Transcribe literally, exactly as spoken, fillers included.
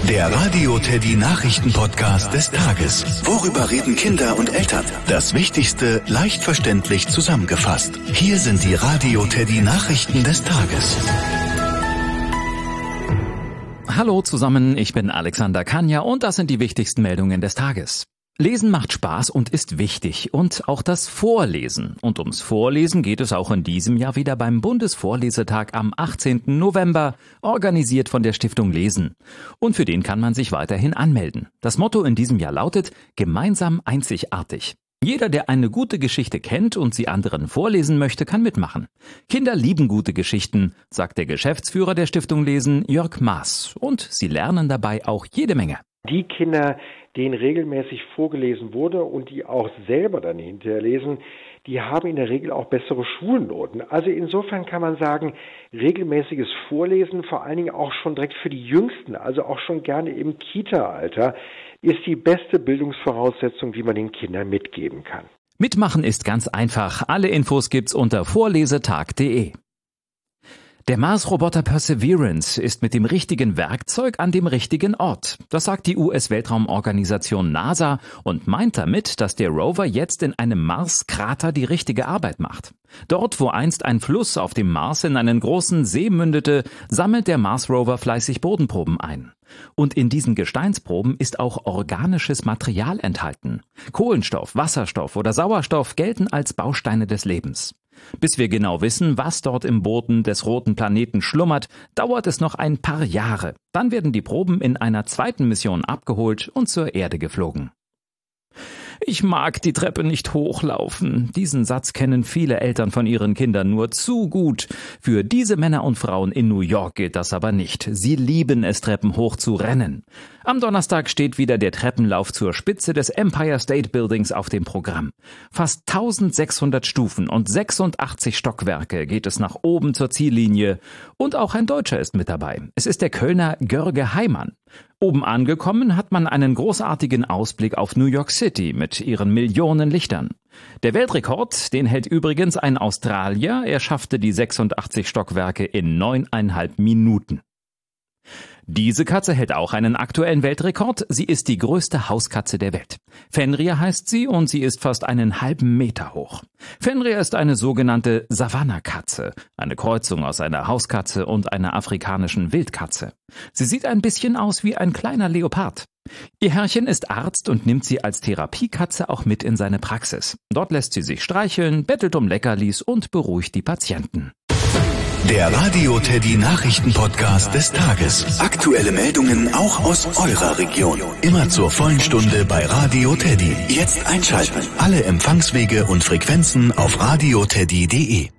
Der Radio Teddy Nachrichten-Podcast des Tages. Worüber reden Kinder und Eltern? Das Wichtigste leicht verständlich zusammengefasst. Hier sind die Radio Teddy Nachrichten des Tages. Hallo zusammen, ich bin Alexander Kanja und das sind die wichtigsten Meldungen des Tages. Lesen macht Spaß und ist wichtig und auch das Vorlesen. Und ums Vorlesen geht es auch in diesem Jahr wieder beim Bundesvorlesetag am achtzehnten November, organisiert von der Stiftung Lesen. Und für den kann man sich weiterhin anmelden. Das Motto in diesem Jahr lautet: Gemeinsam einzigartig. Jeder, der eine gute Geschichte kennt und sie anderen vorlesen möchte, kann mitmachen. Kinder lieben gute Geschichten, sagt der Geschäftsführer der Stiftung Lesen, Jörg Maas. Und sie lernen dabei auch jede Menge. Die Kinder, denen regelmäßig vorgelesen wurde und die auch selber dann hinterher lesen, die haben in der Regel auch bessere Schulnoten. Also insofern kann man sagen, regelmäßiges Vorlesen, vor allen Dingen auch schon direkt für die Jüngsten, also auch schon gerne im Kita-Alter, ist die beste Bildungsvoraussetzung, die man den Kindern mitgeben kann. Mitmachen ist ganz einfach. Alle Infos gibt's unter vorlesetag punkt de. Der Mars-Roboter Perseverance ist mit dem richtigen Werkzeug an dem richtigen Ort. Das sagt die U S-Weltraumorganisation NASA und meint damit, dass der Rover jetzt in einem Mars-Krater die richtige Arbeit macht. Dort, wo einst ein Fluss auf dem Mars in einen großen See mündete, sammelt der Mars-Rover fleißig Bodenproben ein. Und in diesen Gesteinsproben ist auch organisches Material enthalten. Kohlenstoff, Wasserstoff oder Sauerstoff gelten als Bausteine des Lebens. Bis wir genau wissen, was dort im Boden des roten Planeten schlummert, dauert es noch ein paar Jahre. Dann werden die Proben in einer zweiten Mission abgeholt und zur Erde geflogen. Ich mag die Treppe nicht hochlaufen. Diesen Satz kennen viele Eltern von ihren Kindern nur zu gut. Für diese Männer und Frauen in New York geht das aber nicht. Sie lieben es, Treppen hoch zu rennen. Am Donnerstag steht wieder der Treppenlauf zur Spitze des Empire State Buildings auf dem Programm. Fast eintausendsechshundert Stufen und sechsundachtzig Stockwerke geht es nach oben zur Ziellinie. Und auch ein Deutscher ist mit dabei. Es ist der Kölner Görge Heimann. Oben angekommen hat man einen großartigen Ausblick auf New York City mit ihren Millionen Lichtern. Der Weltrekord, den hält übrigens ein Australier. Er schaffte die sechsundachtzig Stockwerke in neuneinhalb Minuten. Diese Katze hält auch einen aktuellen Weltrekord. Sie ist die größte Hauskatze der Welt. Fenrir heißt sie und sie ist fast einen halben Meter hoch. Fenrir ist eine sogenannte Savannah-Katze, eine Kreuzung aus einer Hauskatze und einer afrikanischen Wildkatze. Sie sieht ein bisschen aus wie ein kleiner Leopard. Ihr Herrchen ist Arzt und nimmt sie als Therapiekatze auch mit in seine Praxis. Dort lässt sie sich streicheln, bettelt um Leckerlis und beruhigt die Patienten. Der Radio Teddy Nachrichten-Podcast des Tages. Aktuelle Meldungen auch aus eurer Region. Immer zur vollen Stunde bei Radio Teddy. Jetzt einschalten. Alle Empfangswege und Frequenzen auf radio teddy punkt de.